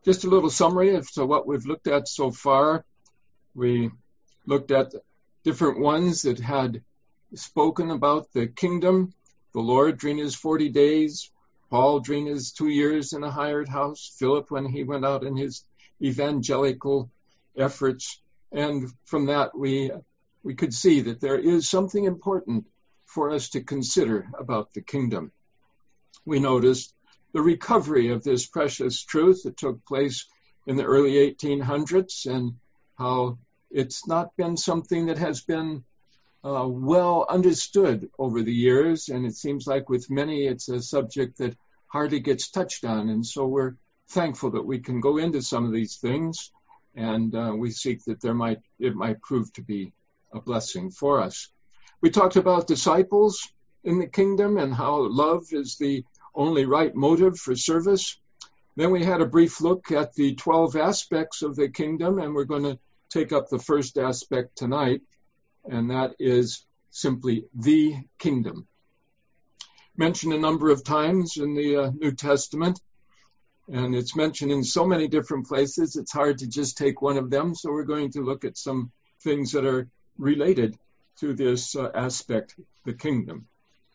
Just a little summary of what we've looked at so far. We looked at different ones that had spoken about the kingdom. The Lord during his 40 days, Paul during his 2 years in a hired house, Philip when he went out in his evangelical efforts. And from that we could see that there is something important for us to consider about the kingdom. We noticed the recovery of this precious truth that took place in the early 1800s and how it's not been something that has been well understood over the years. And it seems like with many, it's a subject that hardly gets touched on. And so we're thankful that we can go into some of these things. And we seek that it might prove to be a blessing for us. We talked about disciples in the kingdom and how love is the only right motive for service. Then we had a brief look at the 12 aspects of the kingdom, and we're going to take up the first aspect tonight, and that is simply the kingdom. Mentioned a number of times in the New Testament, and it's mentioned in so many different places, it's hard to just take one of them, so we're going to look at some things that are related to this aspect, the kingdom.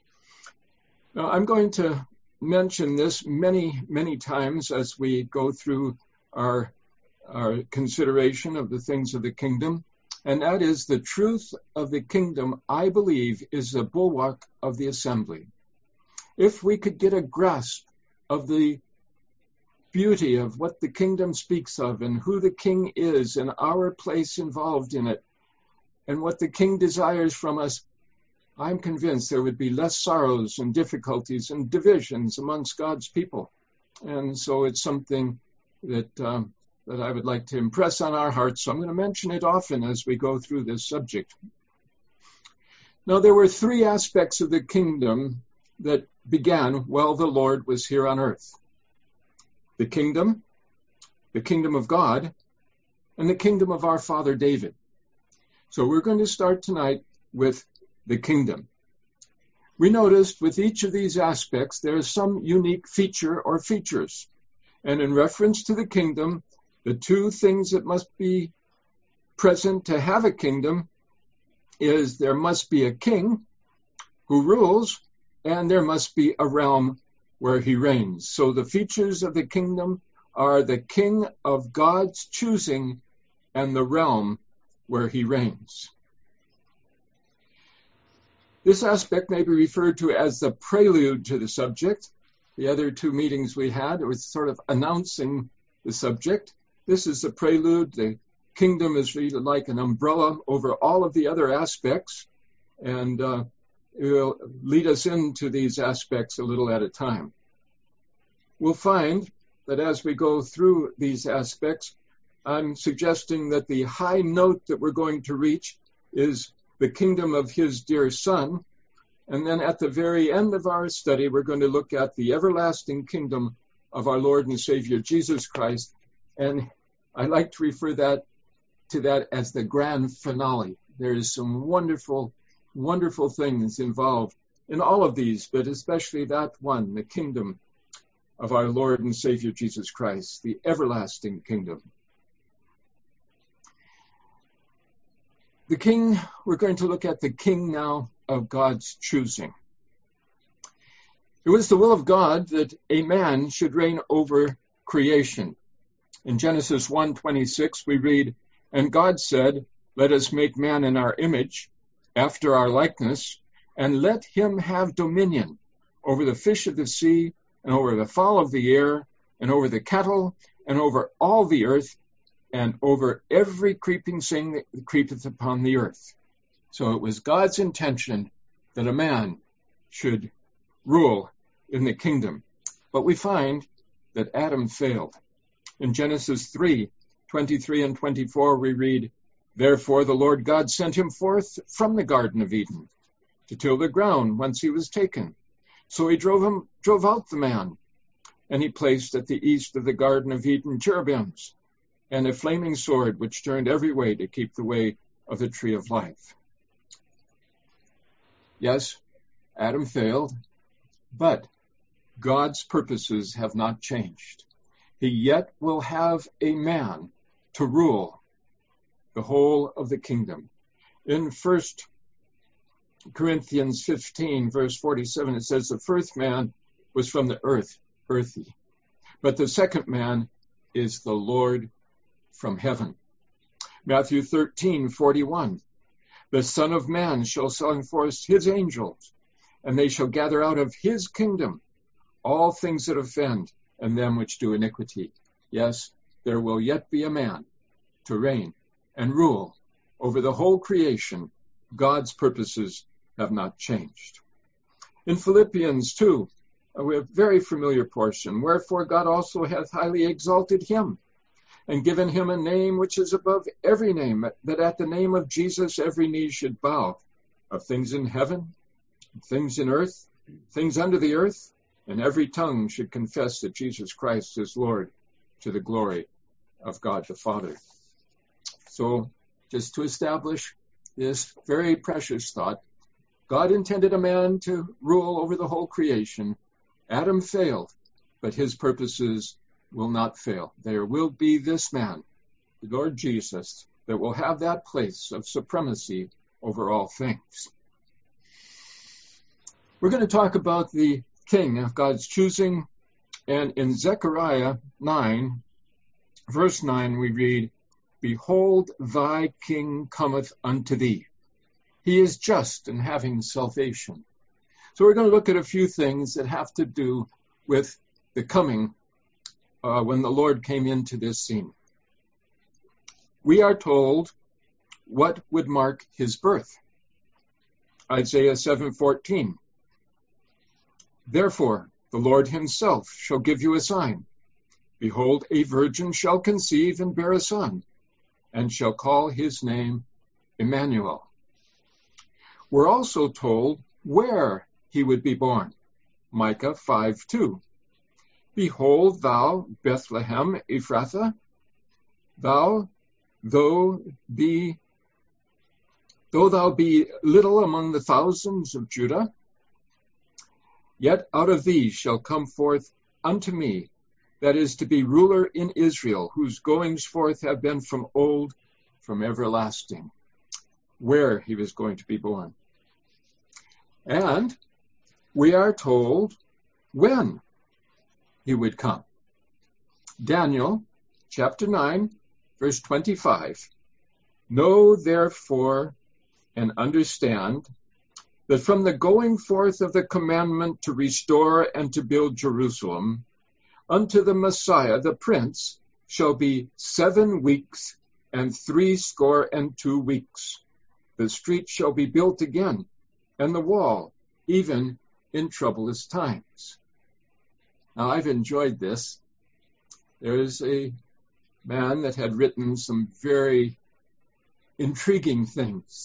Now, I'm going to mention this many, many times as we go through our consideration of the things of the kingdom, and that is the truth of the kingdom, I believe, is the bulwark of the assembly. If we could get a grasp of the beauty of what the kingdom speaks of and who the king is and our place involved in it and what the king desires from us, I'm convinced there would be less sorrows and difficulties and divisions amongst God's people. And so it's something that I would like to impress on our hearts. So I'm going to mention it often as we go through this subject. Now, there were 3 aspects of the kingdom that began while the Lord was here on earth. The kingdom of God, and the kingdom of our father David. So we're going to start tonight with the kingdom. We noticed with each of these aspects, there is some unique feature or features. And in reference to the kingdom, the 2 things that must be present to have a kingdom is there must be a king who rules, and there must be a realm where he reigns. So the features of the kingdom are the king of God's choosing and the realm where he reigns. This aspect may be referred to as the prelude to the subject. The other 2 meetings we had, it was sort of announcing the subject. This is the prelude. The kingdom is really like an umbrella over all of the other aspects, and it will lead us into these aspects a little at a time. We'll find that as we go through these aspects, I'm suggesting that the high note that we're going to reach is the kingdom of his dear Son. And then at the very end of our study, we're going to look at the everlasting kingdom of our Lord and Savior, Jesus Christ. And I like to refer to that as the grand finale. There is some wonderful, wonderful things involved in all of these, but especially that one, the kingdom of our Lord and Savior, Jesus Christ, the everlasting kingdom. The king, we're going to look at the king now of God's choosing. It was the will of God that a man should reign over creation. In Genesis 1:26, we read, "And God said, let us make man in our image, after our likeness, and let him have dominion over the fish of the sea, and over the fowl of the air, and over the cattle, and over all the earth, and over every creeping thing that creepeth upon the earth." So it was God's intention that a man should rule in the kingdom. But we find that Adam failed. In Genesis 3:23 and 24, we read, "Therefore the Lord God sent him forth from the Garden of Eden to till the ground whence he was taken. So he drove out the man, and he placed at the east of the Garden of Eden cherubims, and a flaming sword which turned every way to keep the way of the tree of life." Yes, Adam failed, but God's purposes have not changed. he yet will have a man to rule the whole of the kingdom. In 1 Corinthians 15, verse 47, it says, the first man was from the earth, earthy, but the second man is the Lord from heaven. Matthew 13, 41, the Son of Man shall send forth his angels, and they shall gather out of his kingdom all things that offend, and them which do iniquity. Yes, there will yet be a man to reign and rule over the whole creation. God's purposes have not changed. In Philippians 2, we have a very familiar portion. Wherefore God also hath highly exalted him, and given him a name which is above every name, that at the name of Jesus every knee should bow, of things in heaven, things in earth, things under the earth, and every tongue should confess that Jesus Christ is Lord, to the glory of God the Father. So, just to establish this very precious thought, God intended a man to rule over the whole creation. Adam failed, but his purposes will not fail. There will be this man, the Lord Jesus, that will have that place of supremacy over all things. We're going to talk about the king of God's choosing, and in Zechariah 9, verse 9, we read, behold, thy king cometh unto thee. He is just and having salvation. So we're going to look at a few things that have to do with the coming when the Lord came into this scene. We are told what would mark his birth. Isaiah 7:14. Therefore, the Lord himself shall give you a sign. Behold, a virgin shall conceive and bear a son, and shall call his name Emmanuel. We're also told where he would be born. Micah 5:2. Behold, thou, Bethlehem Ephrathah, though thou be little among the thousands of Judah, yet out of thee shall come forth unto me, that is to be ruler in Israel, whose goings forth have been from old, from everlasting. Where he was going to be born. And we are told when he would come. Daniel chapter 9, verse 25. Know therefore and understand that from the going forth of the commandment to restore and to build Jerusalem, unto the Messiah, the Prince, shall be 7 weeks and 62 weeks. The street shall be built again, and the wall, even in troublous times. Now, I've enjoyed this. There is a man that had written some very intriguing things.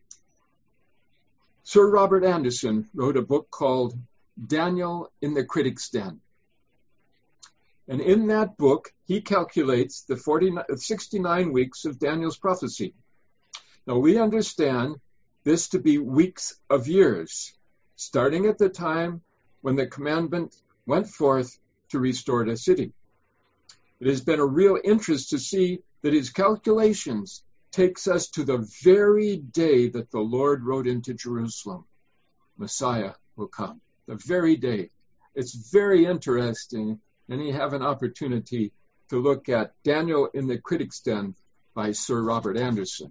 Sir Robert Anderson wrote a book called Daniel in the Critic's Den. And in that book, he calculates the 69 weeks of Daniel's prophecy. Now, we understand this to be weeks of years, starting at the time when the commandment went forth to restore the city. It has been a real interest to see that his calculations takes us to the very day that the Lord rode into Jerusalem. Messiah will come, the very day. It's very interesting, and you have an opportunity to look at Daniel in the Critic's Den by Sir Robert Anderson.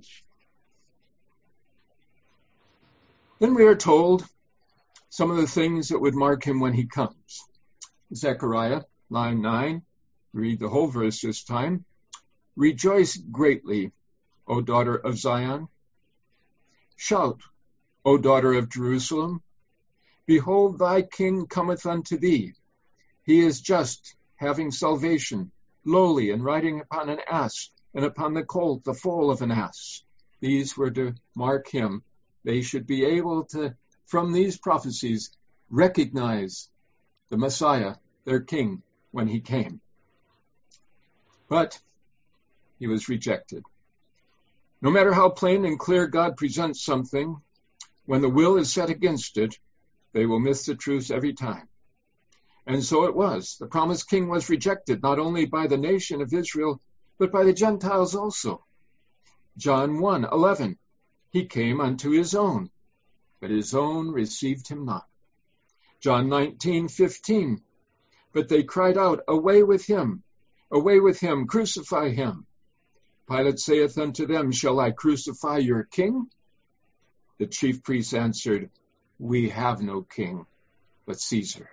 Then we are told some of the things that would mark him when he comes. Zechariah 9:9, read the whole verse this time. Rejoice greatly, O daughter of Zion. Shout, O daughter of Jerusalem. Behold, thy king cometh unto thee. He is just, having salvation, lowly, and riding upon an ass, and upon the colt, the foal of an ass. These were to mark him. They should be able to, from these prophecies, recognize the Messiah, their king, when he came. But he was rejected. No matter how plain and clear God presents something, when the will is set against it, they will miss the truth every time. And so it was. The promised king was rejected, not only by the nation of Israel, but by the Gentiles also. John 1:11, he came unto his own, but his own received him not. John 19:15, but they cried out, away with him, crucify him. Pilate saith unto them, shall I crucify your king? The chief priests answered, we have no king but Caesar.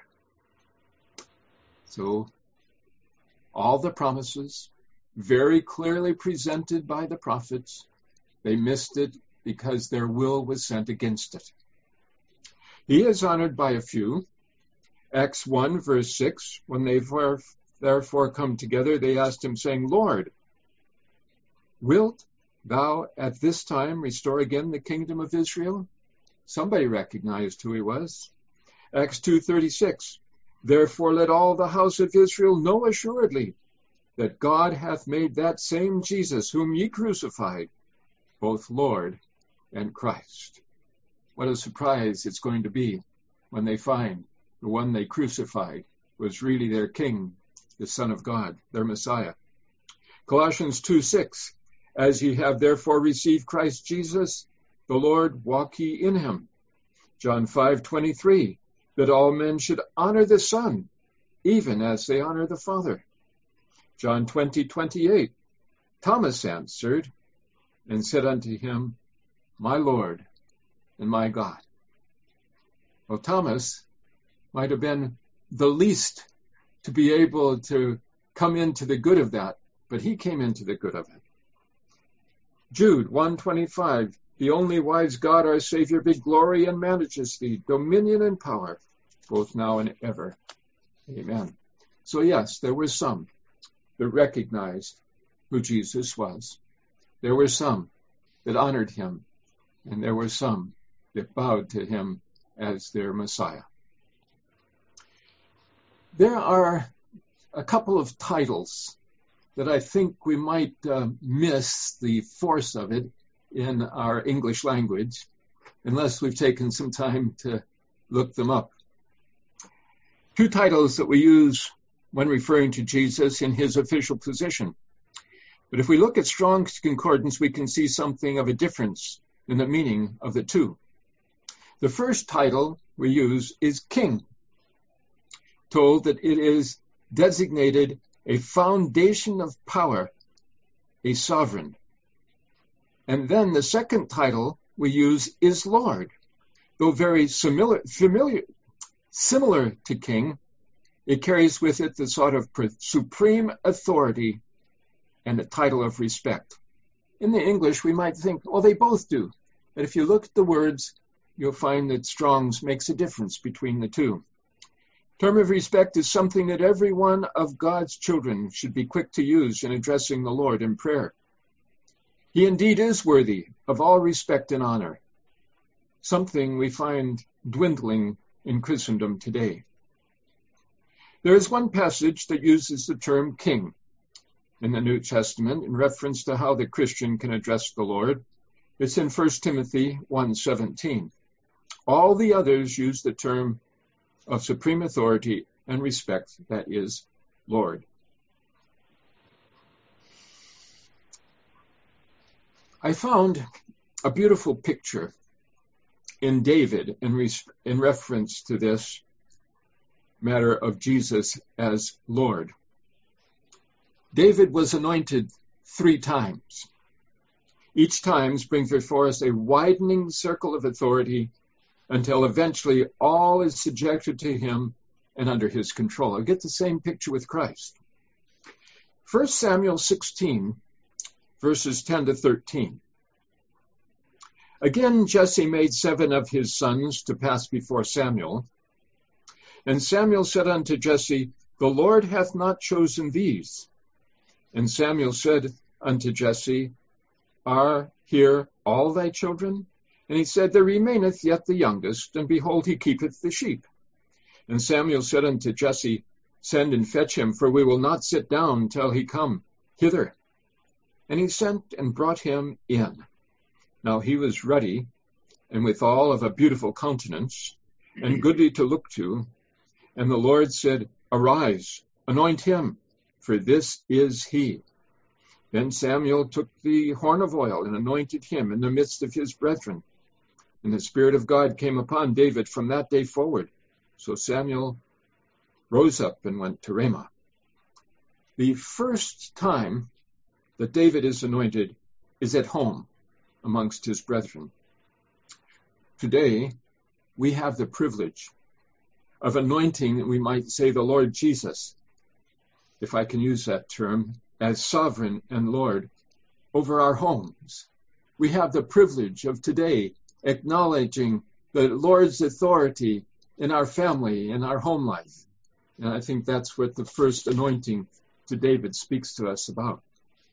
So all the promises, very clearly presented by the prophets, they missed it because their will was sent against it. He is honored by a few. Acts 1 verse 6, when they therefore come together, they asked him, saying, Lord, wilt thou at this time restore again the kingdom of Israel? Somebody recognized who he was. Acts 2:36, therefore let all the house of Israel know assuredly that God hath made that same Jesus whom ye crucified, both Lord and Christ. What a surprise it's going to be when they find the one they crucified was really their king, the Son of God, their Messiah. Colossians 2:6, as ye have therefore received Christ Jesus, the Lord, walk ye in him. John 5:23, that all men should honor the Son, even as they honor the Father. John 20:28, Thomas answered and said unto him, my Lord and my God. Well, Thomas might have been the least to be able to come into the good of that, but he came into the good of it. Jude 1:25, the only wise God, our Savior, be glory and majesty, dominion and power, both now and ever. Amen. So yes, there were some that recognized who Jesus was. There were some that honored him, and there were some that bowed to him as their Messiah. There are a couple of titles that I think we might miss the force of it in our English language, unless we've taken some time to look them up. Two titles that we use when referring to Jesus in his official position. But if we look at Strong's Concordance, we can see something of a difference in the meaning of the two. The first title we use is king, told that it is designated a foundation of power, a sovereign. And then the second title we use is Lord. Though very similar to king, it carries with it the sort of supreme authority and a title of respect. In the English, we might think, well, they both do. But if you look at the words, you'll find that Strong's makes a difference between the two. Term of respect is something that every one of God's children should be quick to use in addressing the Lord in prayer. He indeed is worthy of all respect and honor, something we find dwindling in Christendom today. There is one passage that uses the term king in the New Testament in reference to how the Christian can address the Lord. It's in 1 Timothy 1:17. All the others use the term of supreme authority and respect, that is, Lord. I found a beautiful picture in David in reference to this matter of Jesus as Lord. David was anointed 3 times. Each time brings before us a widening circle of authority until eventually all is subjected to him and under his control. I get the same picture with Christ. 1 Samuel 16, verses 10 to 13. Again, Jesse made 7 of his sons to pass before Samuel. And Samuel said unto Jesse, the Lord hath not chosen these. And Samuel said unto Jesse, are here all thy children? And he said, there remaineth yet the youngest, and behold, he keepeth the sheep. And Samuel said unto Jesse, send and fetch him, for we will not sit down till he come hither. And he sent and brought him in. Now he was ruddy, and withal of a beautiful countenance, and goodly to look to. And the Lord said, Arise, anoint him, for this is he. Then Samuel took the horn of oil and anointed him in the midst of his brethren. And the Spirit of God came upon David from that day forward. So Samuel rose up and went to Ramah. The first time that David is anointed is at home amongst his brethren. Today, we have the privilege of anointing, we might say, the Lord Jesus, if I can use that term, as sovereign and Lord over our homes. We have the privilege of today acknowledging the Lord's authority in our family, in our home life. And I think that's what the first anointing to David speaks to us about.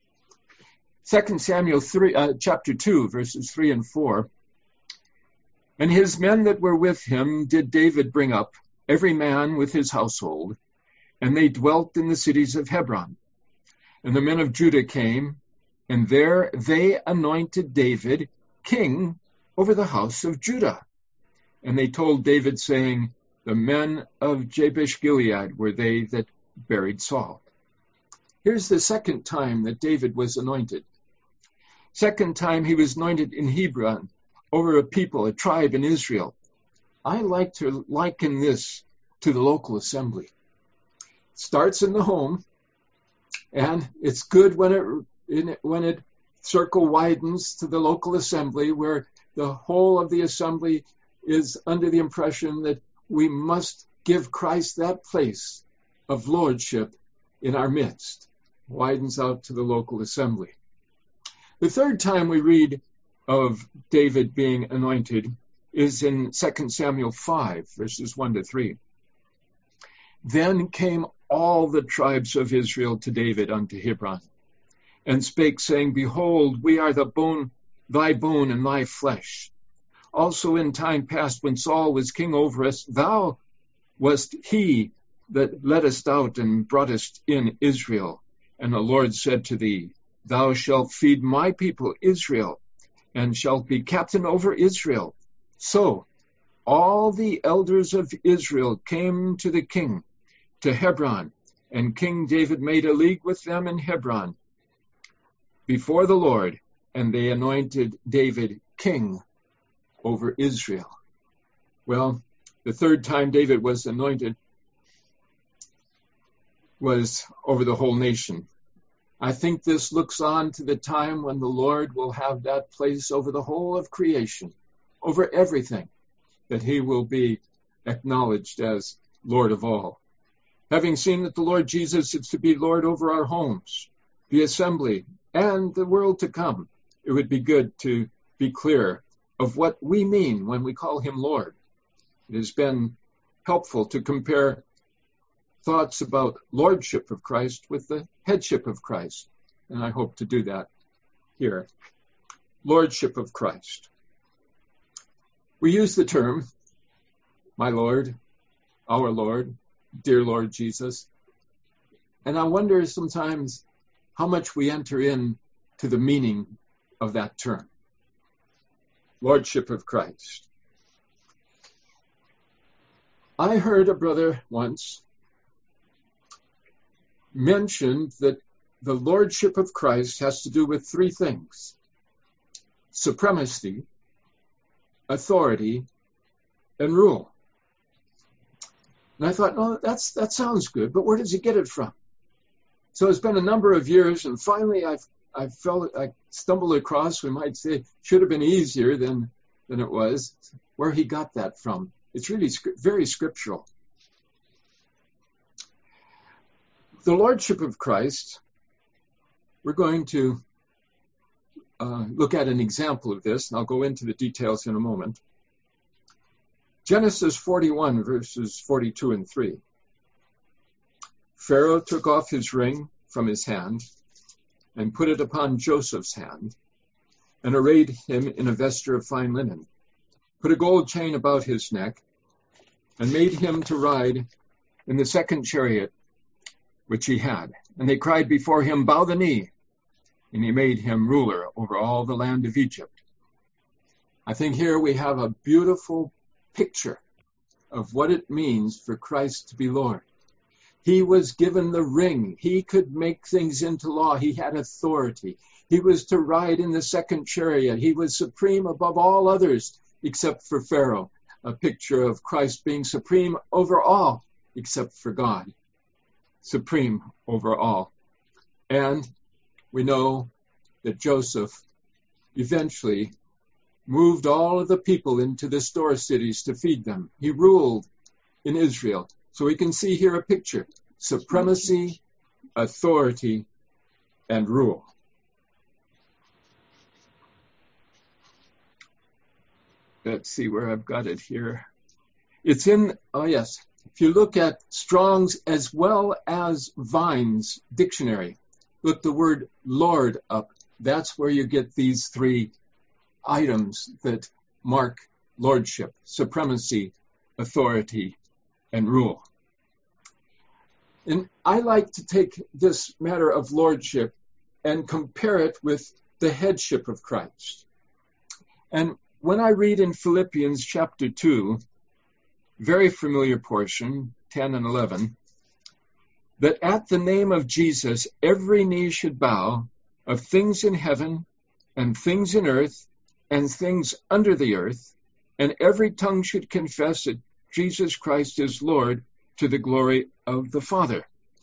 2 Samuel chapter 2, verses 3 and 4. And his men that were with him did David bring up, every man with his household, and they dwelt in the cities of Hebron. And the men of Judah came, and there they anointed David king over the house of Judah. And they told David, saying, The men of Jabesh Gilead were they that buried Saul. Here's the second time that David was anointed. Second time he was anointed in Hebron over a people, a tribe in Israel. I like to liken this to the local assembly. It starts in the home, and it's good when it circle widens to the local assembly, where the whole of the assembly is under the impression that we must give Christ that place of lordship in our midst. Widens out to the local assembly. The third time we read of David being anointed is in 2 Samuel 5, verses 1 to 3. Then came all the tribes of Israel to David unto Hebron, and spake, saying, Behold, we are thy bone and thy flesh. Also in time past, when Saul was king over us, thou wast he that leddest out and broughtest in Israel. And the Lord said to thee, Thou shalt feed my people Israel, and shalt be captain over Israel. So all the elders of Israel came to the king, to Hebron, and King David made a league with them in Hebron before the Lord, and they anointed David king over Israel. Well, the third time David was anointed was over the whole nation. I think this looks on to the time when the Lord will have that place over the whole of creation, over everything, that he will be acknowledged as Lord of all. Having seen that the Lord Jesus is to be Lord over our homes, the assembly, and the world to come, it would be good to be clear of what we mean when we call him Lord. It has been helpful to compare thoughts about lordship of Christ with the headship of Christ, and I hope to do that here. Lordship of Christ. We use the term, my Lord, our Lord, dear Lord Jesus, and I wonder sometimes how much we enter in to the meaning of that term. Lordship of Christ. I heard a brother once mention that the Lordship of Christ has to do with three things: supremacy, authority, and rule. And I thought, no, that sounds good, but where does he get it from? So it's been a number of years, and finally I stumbled across, we might say, should have been easier than it was, where he got that from. It's really very scriptural. The Lordship of Christ, we're going to look at an example of this, and I'll go into the details in a moment. Genesis 41, verses 42 and 3. Pharaoh took off his ring from his hand and put it upon Joseph's hand, and arrayed him in a vesture of fine linen, put a gold chain about his neck, and made him to ride in the second chariot which he had. And they cried before him, Bow the knee. And he made him ruler over all the land of Egypt. I think here we have a beautiful picture of what it means for Christ to be Lord. He was given the ring. He could make things into law. He had authority. He was to ride in the second chariot. He was supreme above all others except for Pharaoh, a picture of Christ being supreme over all except for God, supreme over all. And we know that Joseph eventually moved all of the people into the store cities to feed them. He ruled in Israel. So we can see here a picture: supremacy, authority, and rule. Let's see where I've got it here. It's in, if you look at Strong's as well as Vine's dictionary, look the word Lord up. That's where you get these three items that mark lordship: supremacy, authority, and rule. And I like to take this matter of lordship and compare it with the headship of Christ. And when I read in Philippians chapter 2, very familiar portion, 10 and 11, that at the name of Jesus, every knee should bow, of things in heaven and things in earth and things under the earth, and every tongue should confess that Jesus Christ is Lord, to the glory of the Father.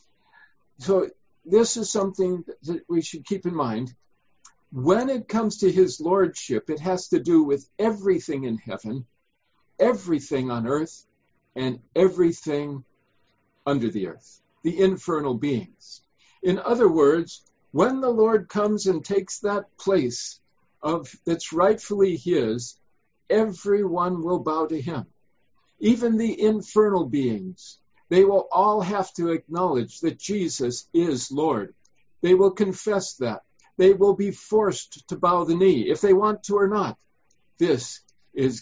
So this is something that we should keep in mind. When it comes to his lordship, it has to do with everything in heaven, everything on earth, and everything under the earth, the infernal beings. In other words, when the Lord comes and takes that place that's rightfully his, everyone will bow to him. Even the infernal beings, they will all have to acknowledge that Jesus is Lord. They will confess that. They will be forced to bow the knee, if they want to or not. This is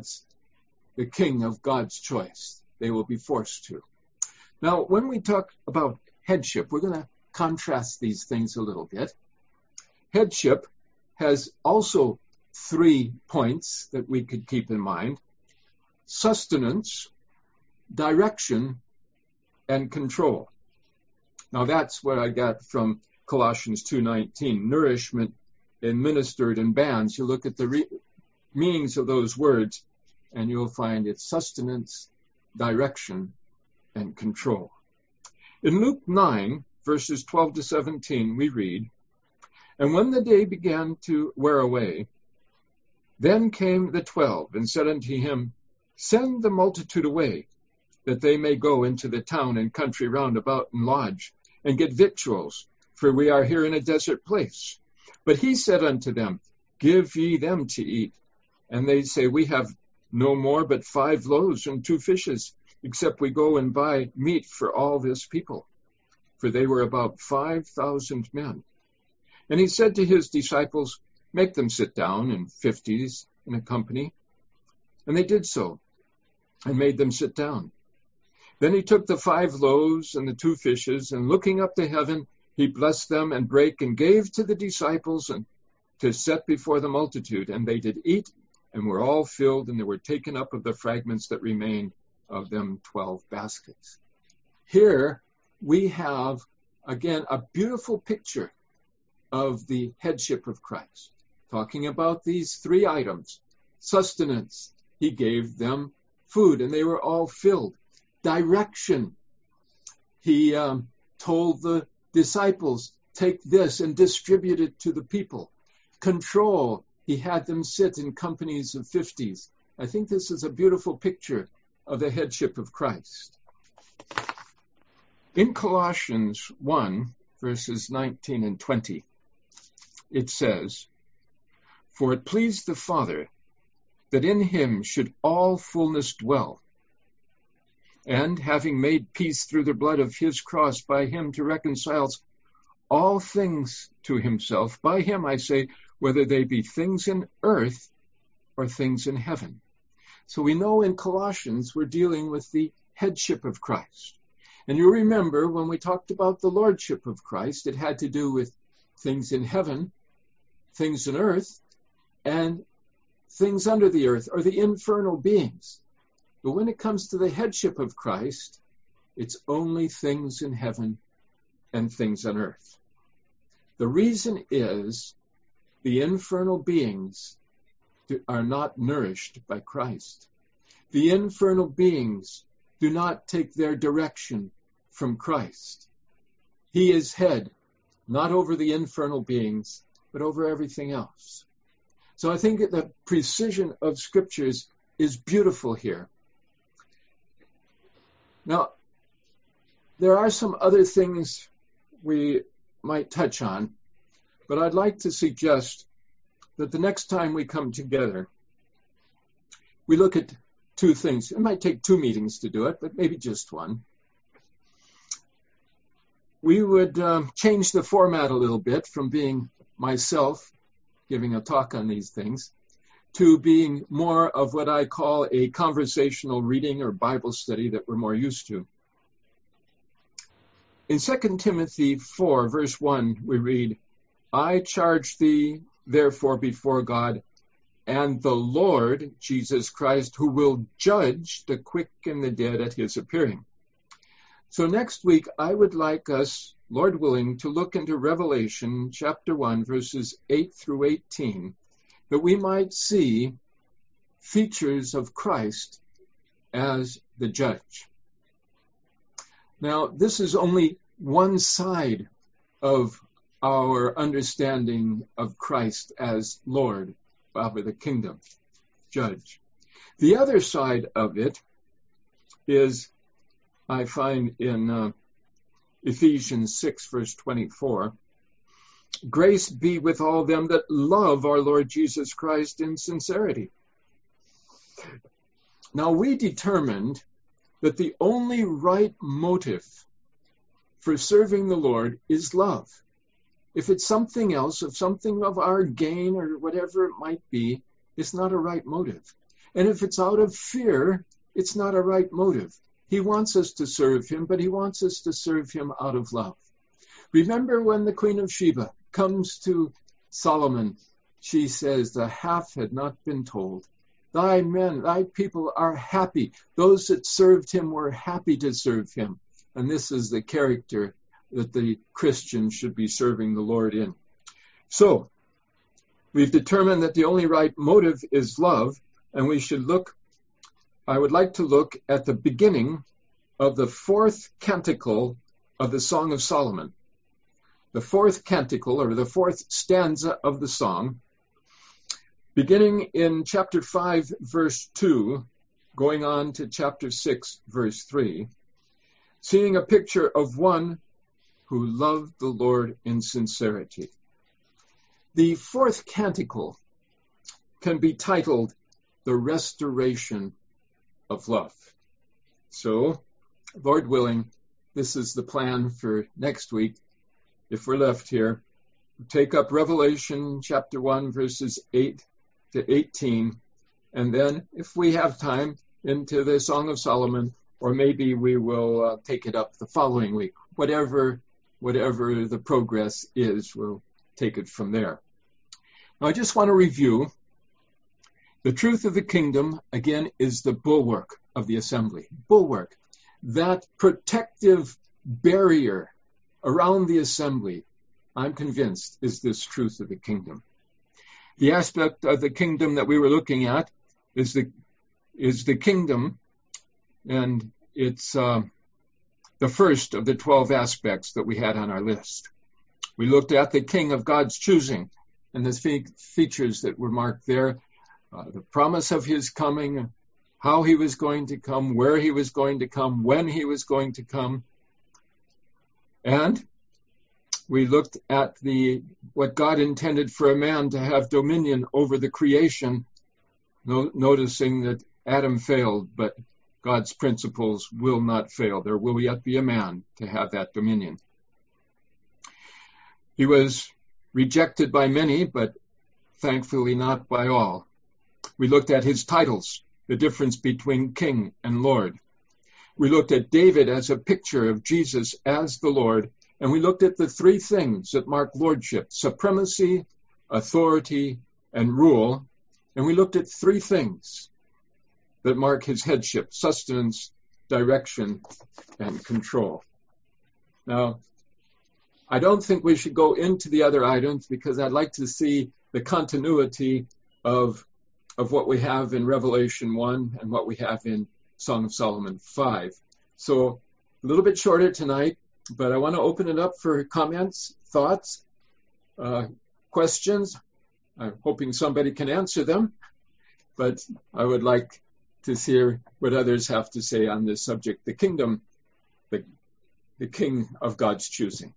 the king of God's choice. They will be forced to. Now, when we talk about headship, we're going to contrast these things a little bit. Headship has also 3 points that we could keep in mind: sustenance, direction, and control. Now that's what I got from Colossians 2:19, nourishment administered in bands. You look at the meanings of those words, and you'll find it's sustenance, direction, and control. In Luke 9, verses 12 to 17, we read, "And when the day began to wear away, then came the 12, and said unto him, Send the multitude away, that they may go into the town and country round about and lodge, and get victuals, for we are here in a desert place. But he said unto them, Give ye them to eat. And they say, We have no more but 5 loaves and 2 fishes, except we go and buy meat for all this people. For they were about 5,000 men. And he said to his disciples, Make them sit down in 50s in a company. And they did so, and made them sit down. Then he took the 5 loaves and the 2 fishes, and looking up to heaven, he blessed them and brake and gave to the disciples and to set before the multitude. And they did eat, and were all filled, and they were taken up of the fragments that remained of them 12 baskets. Here we have, again, a beautiful picture of the headship of Christ, talking about these 3 items. Sustenance, he gave them food, and they were all filled. Direction, he told the disciples, take this and distribute it to the people. Control, he had them sit in companies of 50s. I think this is a beautiful picture of the headship of Christ. In Colossians 1, verses 19 and 20, it says, For it pleased the Father that in him should all fullness dwell, and having made peace through the blood of his cross, by him to reconcile all things to himself. By him, I say, whether they be things in earth or things in heaven. So we know in Colossians we're dealing with the headship of Christ. And you remember when we talked about the lordship of Christ, it had to do with things in heaven, things in earth, and things under the earth, or the infernal beings. But when it comes to the headship of Christ, it's only things in heaven and things on earth. The reason is the infernal beings are not nourished by Christ. The infernal beings do not take their direction from Christ. He is head, not over the infernal beings, but over everything else. So I think that the precision of scriptures is beautiful here. Now, there are some other things we might touch on, but I'd like to suggest that the next time we come together, we look at two things. It might take 2 meetings to do it, but maybe just one. We would change the format a little bit from being myself giving a talk on these things to being more of what I call a conversational reading or Bible study that we're more used to. In 2 Timothy 4, verse 1, we read, I charge thee, therefore, before God and the Lord Jesus Christ, who will judge the quick and the dead at his appearing. So next week, I would like us, Lord willing, to look into Revelation chapter 1, verses 8 through 18, that we might see features of Christ as the judge. Now, this is only one side of our understanding of Christ as Lord, Father, the kingdom, judge. The other side of it is, I find in Ephesians 6, verse 24, grace be with all them that love our Lord Jesus Christ in sincerity. Now, we determined that the only right motive for serving the Lord is love. If it's something else, if something of our gain or whatever it might be, it's not a right motive. And if it's out of fear, it's not a right motive. He wants us to serve him, but he wants us to serve him out of love. Remember when the Queen of Sheba comes to Solomon, she says, the half had not been told. Thy men, thy people are happy. Those that served him were happy to serve him. And this is the character that the Christian should be serving the Lord in. So, we've determined that the only right motive is love, and we should look, I would like to look at the beginning of the 4th canticle of the Song of Solomon. The 4th canticle, or the 4th stanza of the song, beginning in chapter 5, verse 2, going on to chapter 6, verse 3, seeing a picture of one who loved the Lord in sincerity. The 4th canticle can be titled The Restoration of Love. So, Lord willing, this is the plan for next week. If we're left here, take up Revelation chapter 1, verses 8 to 18, and then, if we have time, into the Song of Solomon, or maybe we will take it up the following week. Whatever the progress is, we'll take it from there. Now, I just want to review. The truth of the kingdom, again, is the bulwark of the assembly. Bulwark, that protective barrier around the assembly, I'm convinced, is this truth of the kingdom. The aspect of the kingdom that we were looking at is the kingdom, and it's the first of the 12 aspects that we had on our list. We looked at the king of God's choosing, and the features that were marked there, the promise of his coming, how he was going to come, where he was going to come, when he was going to come. And we looked at what God intended for a man to have dominion over the creation, noticing that Adam failed, but God's principles will not fail. There will yet be a man to have that dominion. He was rejected by many, but thankfully not by all. We looked at his titles, the difference between king and Lord. We looked at David as a picture of Jesus as the Lord, and we looked at the 3 things that mark lordship: supremacy, authority, and rule. And we looked at 3 things: that mark his headship, sustenance, direction, and control. Now, I don't think we should go into the other items because I'd like to see the continuity of what we have in Revelation 1 and what we have in Song of Solomon 5. So a little bit shorter tonight, but I want to open it up for comments, thoughts, questions. I'm hoping somebody can answer them, but I would like to hear what others have to say on this subject, the kingdom, the king of God's choosing.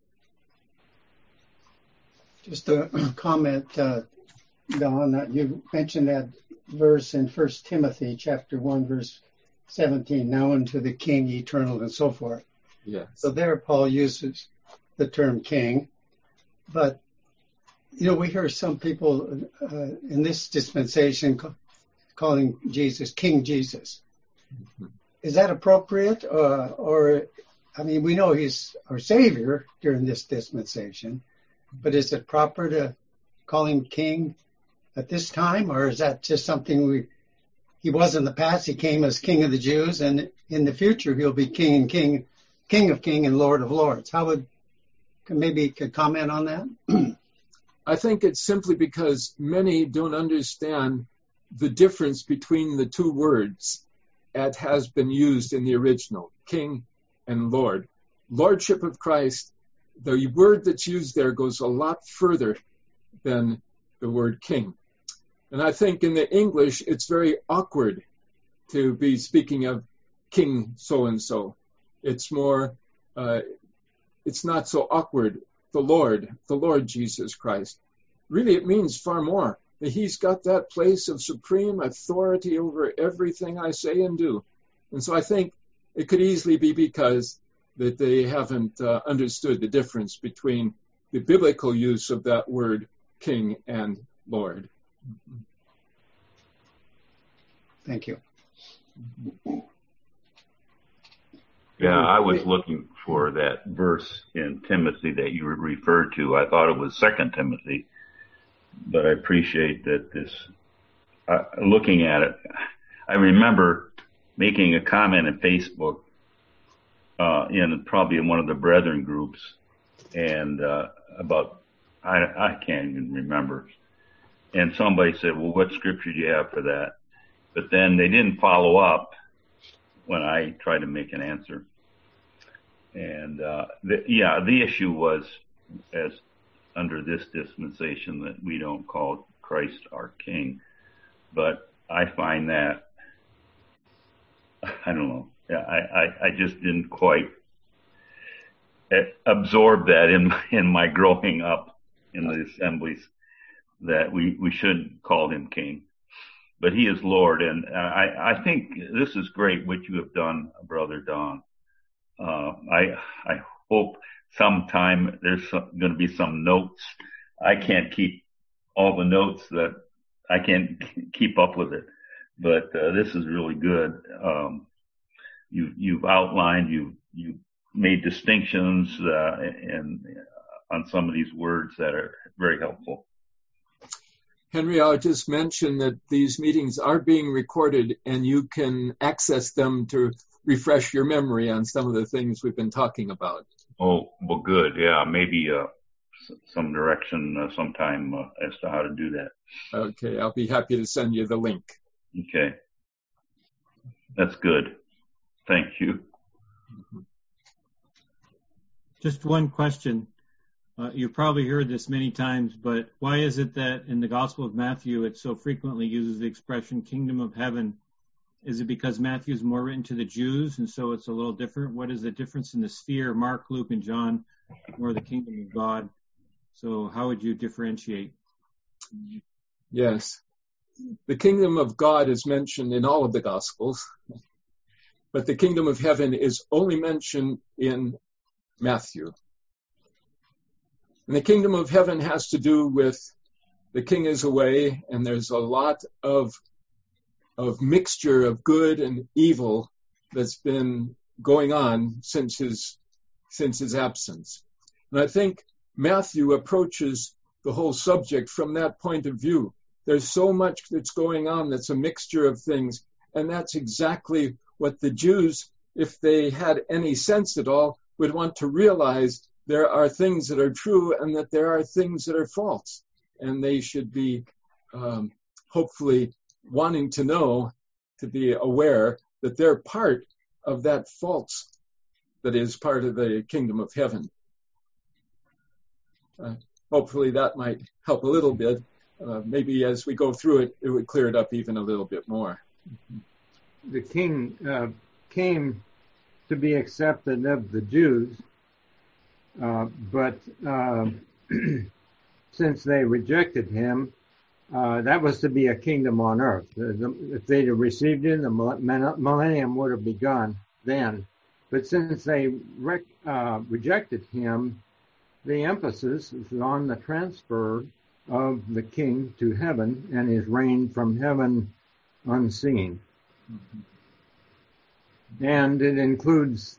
Just a comment, Don, that you mentioned that verse in 1 Timothy chapter 1, verse 17, now unto the King eternal and so forth. Yes. So there Paul uses the term king, but we hear some people in this dispensation calling Jesus King Jesus. Mm-hmm. Is that appropriate? Or we know he's our Savior during this dispensation, but is it proper to call him King at this time? Or is that just something he was in the past? He came as King of the Jews, and in the future he'll be King of King and Lord of Lords. Could comment on that? I think it's simply because many don't understand the difference between the two words that has been used in the original, King and Lord. Lordship of Christ, the word that's used there goes a lot further than the word king. And I think in the English, it's very awkward to be speaking of King so-and-so. It's more, it's not so awkward. The Lord Jesus Christ. Really, it means far more. He's got that place of supreme authority over everything I say and do. And so I think it could easily be because that they haven't understood the difference between the biblical use of that word king and Lord. Thank you. Yeah, I was looking for that verse in Timothy that you referred to. I thought it was 2 Timothy, but I appreciate that this, looking at it, I remember making a comment in Facebook, probably in one of the brethren groups, and about, I can't even remember. And somebody said, well, what scripture do you have for that? But then they didn't follow up when I tried to make an answer. And the issue was, as under this dispensation, that we don't call Christ our King. But I find that, I don't know, I just didn't quite absorb that in my growing up in the assemblies, that we shouldn't call him King. But he is Lord, and I think this is great what you have done, Brother Don. I hope sometime there's going to be some notes. I can't keep all the notes, that I can't keep up with it, but this is really good. You've outlined, you've made distinctions and on some of these words that are very helpful. Henry, I'll just mention that these meetings are being recorded and you can access them to refresh your memory on some of the things we've been talking about. Oh, well, good. Yeah, maybe some direction sometime as to how to do that. Okay, I'll be happy to send you the link. Okay. That's good. Thank you. Just one question. You probably heard this many times, but why is it that in the Gospel of Matthew it so frequently uses the expression kingdom of heaven? Is it because Matthew is more written to the Jews and so it's a little different? What is the difference in the sphere? Mark, Luke, and John, more the kingdom of God. So how would you differentiate? Yes. The kingdom of God is mentioned in all of the Gospels, but the kingdom of heaven is only mentioned in Matthew. And the kingdom of heaven has to do with the king is away, and there's a lot of mixture of good and evil that's been going on since his absence. And I think Matthew approaches the whole subject from that point of view. There's so much that's going on that's a mixture of things, And that's exactly what the Jews, if they had any sense at all, would want to realize. There are things that are true and that there are things that are false. And they should be hopefully wanting to know, to be aware that they're part of that false that is part of the kingdom of heaven. Hopefully that might help a little bit. Maybe as we go through it, it would clear it up even a little bit more. The king came to be accepted of the Jews, but since they rejected him, that was to be a kingdom on earth. If they'd have received him, the millennium would have begun then. But since they rejected him, the emphasis is on the transfer of the king to heaven and his reign from heaven unseen. And it includes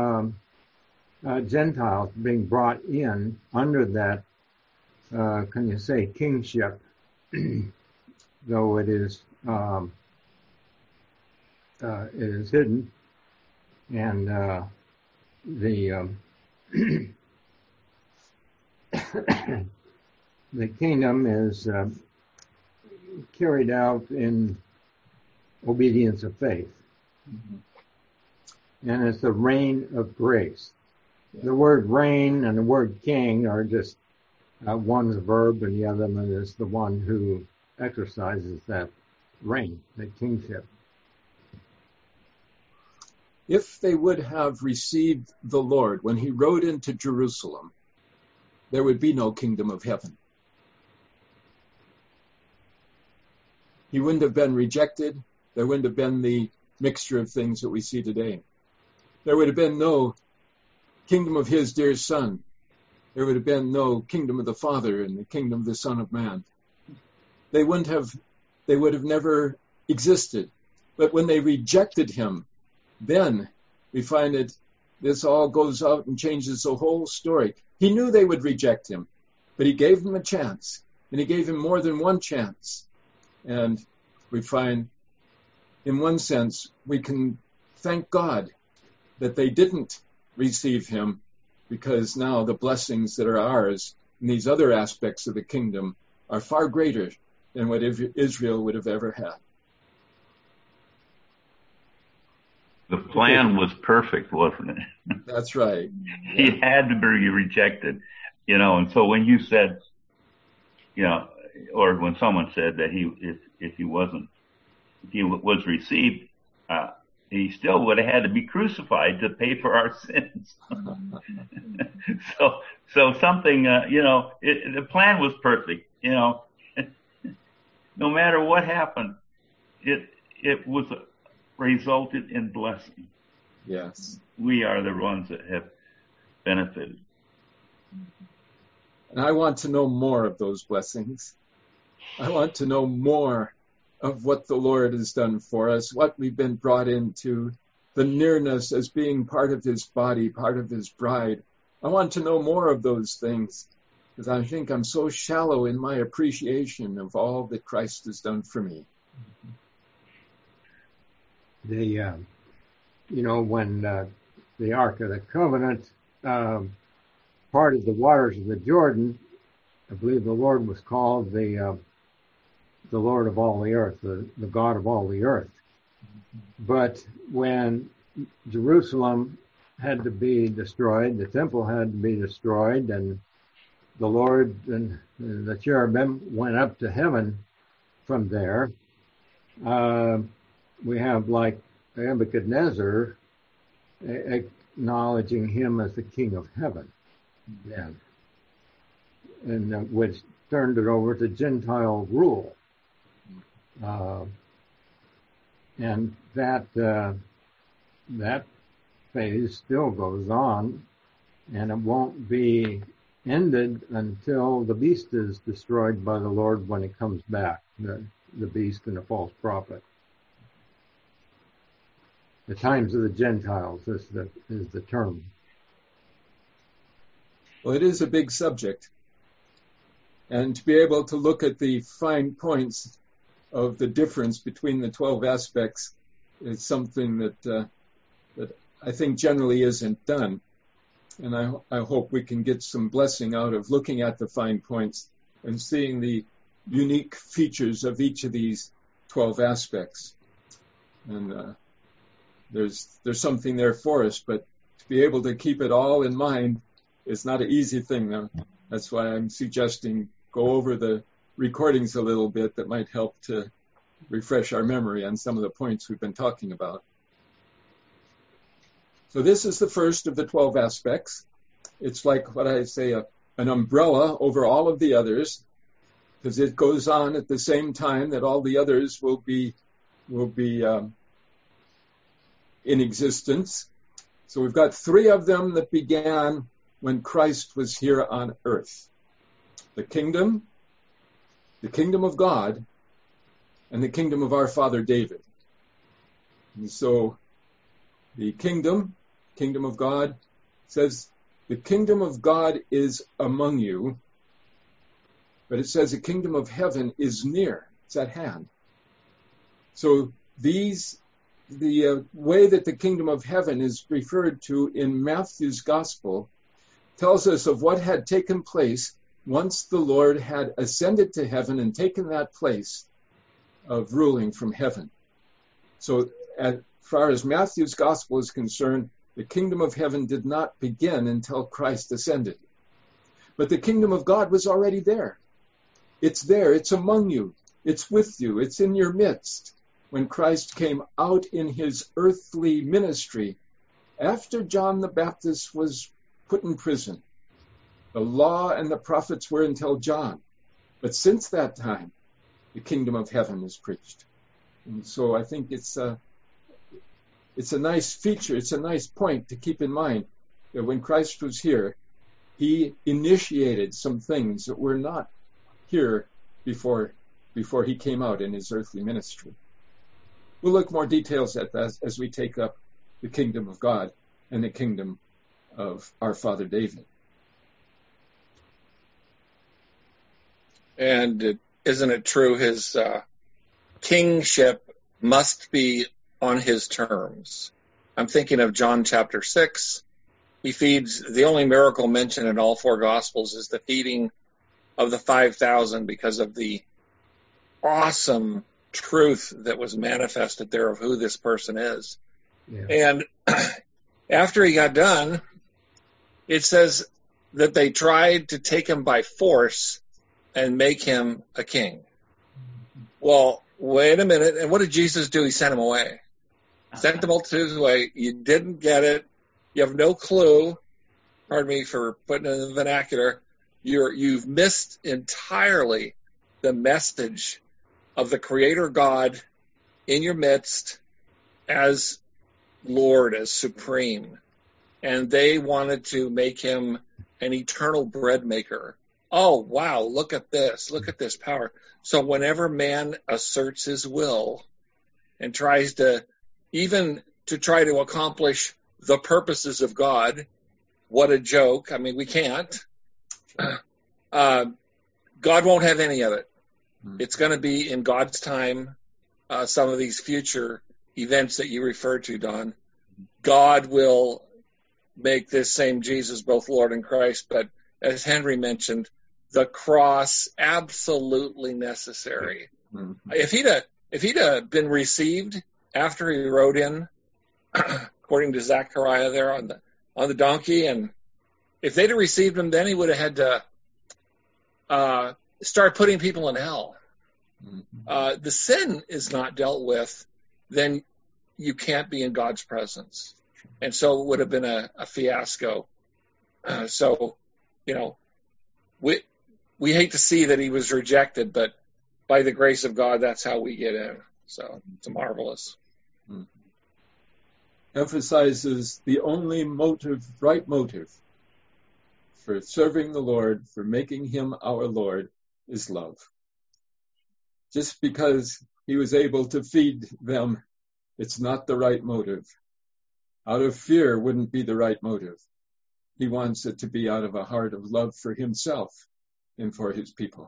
Gentiles being brought in under that, can you say, kingship, though it is hidden. And the the kingdom is carried out in obedience of faith. And it's the reign of grace. The word reign and the word king are just one's a verb and the other one is the one who exercises that reign, that kingship. If they would have received the Lord when he rode into Jerusalem, there would be no kingdom of heaven. He wouldn't have been rejected. There wouldn't have been the mixture of things that we see today. There would have been no kingdom of his dear son. There would have been no kingdom of the Father and the kingdom of the Son of Man. They would have never existed. But when they rejected him, then we find that this all goes out and changes the whole story. He knew they would reject him, but he gave them a chance, and he gave him more than one chance. And we find, in one sense, we can thank God that they didn't receive him, because now the blessings that are ours in these other aspects of the kingdom are far greater than what Israel would have ever had. The plan was perfect, wasn't it? That's right. Yeah. He had to be rejected, and so when you said, or when someone said that if he was received, he still would have had to be crucified to pay for our sins. So something, the plan was perfect, no matter what happened, it was resulted in blessing. Yes. We are the ones that have benefited. And I want to know more of those blessings. I want to know more of what the Lord has done for us, what we've been brought into, the nearness as being part of his body, part of his bride. I want to know more of those things, because I think I'm so shallow in my appreciation of all that Christ has done for me. When the Ark of the Covenant parted the waters of the Jordan, I believe the Lord was called the Lord of all the earth, the God of all the earth. But when Jerusalem had to be destroyed, the temple had to be destroyed, and the Lord and the cherubim went up to heaven from there, we have like Nebuchadnezzar acknowledging him as the king of heaven, and which turned it over to Gentile rule. And that phase still goes on, and it won't be ended until the beast is destroyed by the Lord when he comes back, the beast and the false prophet. The times of the Gentiles is the term. Well, it is a big subject. And to be able to look at the fine points of the difference between the 12 aspects is something that I think generally isn't done. And I hope we can get some blessing out of looking at the fine points and seeing the unique features of each of these 12 aspects. And there's something there for us, but to be able to keep it all in mind is not an easy thing. Now, that's why I'm suggesting go over the recordings a little bit. That might help to refresh our memory on some of the points we've been talking about. So this is the first of the 12 aspects. It's like what I say, an umbrella over all of the others, because it goes on at the same time that all the others will be in existence. So we've got 3 of them that began when Christ was here on earth. The kingdom of God, and the kingdom of our father David. And so the kingdom of God says the kingdom of God is among you, but it says the kingdom of heaven is near, it's at hand. So the way that the kingdom of heaven is referred to in Matthew's gospel tells us of what had taken place once the Lord had ascended to heaven and taken that place of ruling from heaven. So as far as Matthew's gospel is concerned, the kingdom of heaven did not begin until Christ ascended. But the kingdom of God was already there. It's there, it's among you, it's with you, it's in your midst. When Christ came out in his earthly ministry, after John the Baptist was put in prison, the law and the prophets were until John. But since that time, the kingdom of heaven is preached. And so I think it's a nice feature, it's a nice point to keep in mind that when Christ was here, he initiated some things that were not here before he came out in his earthly ministry. We'll look more details at that as we take up the kingdom of God and the kingdom of our father David. And isn't it true his kingship must be on his terms? I'm thinking of John chapter 6. He feeds, the only miracle mentioned in all 4 Gospels is the feeding of the 5,000 because of the awesome truth that was manifested there of who this person is. Yeah. And after he got done, it says that they tried to take him by force and make him a king. Well, wait a minute. And what did Jesus do? He sent him away. Sent the multitudes away. You didn't get it. You have no clue. Pardon me for putting it in the vernacular. You've missed entirely the message of the Creator God in your midst as Lord, as supreme. And they wanted to make him an eternal bread maker. Oh, wow, look at this. Look at this power. So whenever man asserts his will and tries to, even to try to accomplish the purposes of God, what a joke. I mean, we can't. God won't have any of it. It's going to be in God's time, some of these future events that you referred to, Don. God will make this same Jesus both Lord and Christ, but as Henry mentioned, the cross absolutely necessary. Mm-hmm. If he'd been received after he rode in, according to Zechariah there on the donkey, and if they'd have received him, then he would have had to start putting people in hell. Mm-hmm. The sin is not dealt with, then you can't be in God's presence. And so it would have been a fiasco. So, we hate to see that he was rejected, but by the grace of God, that's how we get in. So it's marvelous. Mm-hmm. Emphasizes the only right motive for serving the Lord, for making him our Lord, is love. Just because he was able to feed them, it's not the right motive. Out of fear wouldn't be the right motive. He wants it to be out of a heart of love for himself and for his people.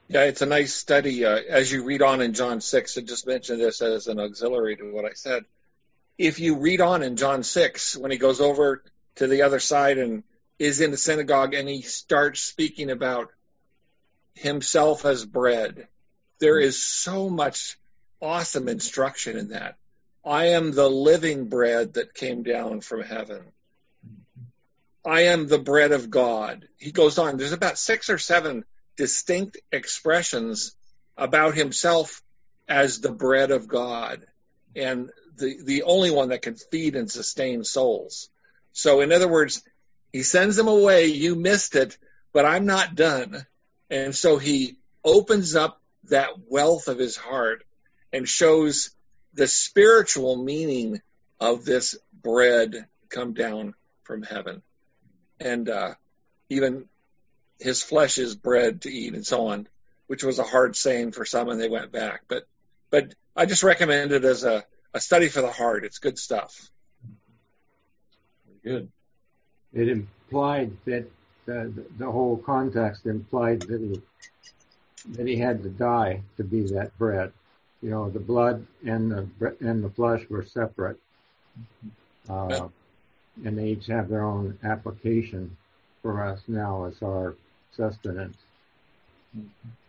Yeah, it's a nice study. As you read on in John 6, I just mentioned this as an auxiliary to what I said. If you read on in John 6, when he goes over to the other side and is in the synagogue and he starts speaking about himself as bread, there is so much awesome instruction in that. I am the living bread that came down from heaven. I am the bread of God. He goes on. There's about 6 or 7 distinct expressions about himself as the bread of God and the only one that can feed and sustain souls. So in other words, he sends them away. You missed it, but I'm not done. And so he opens up that wealth of his heart and shows the spiritual meaning of this bread come down from heaven. And even his flesh is bread to eat and so on, which was a hard saying for some and they went back. But I just recommend it as a study for the heart. It's good stuff. Good. It implied that the whole context implied that he had to die to be that bread. You know, the blood and the flesh were separate, and they each have their own application for us now as our sustenance. Mm-hmm.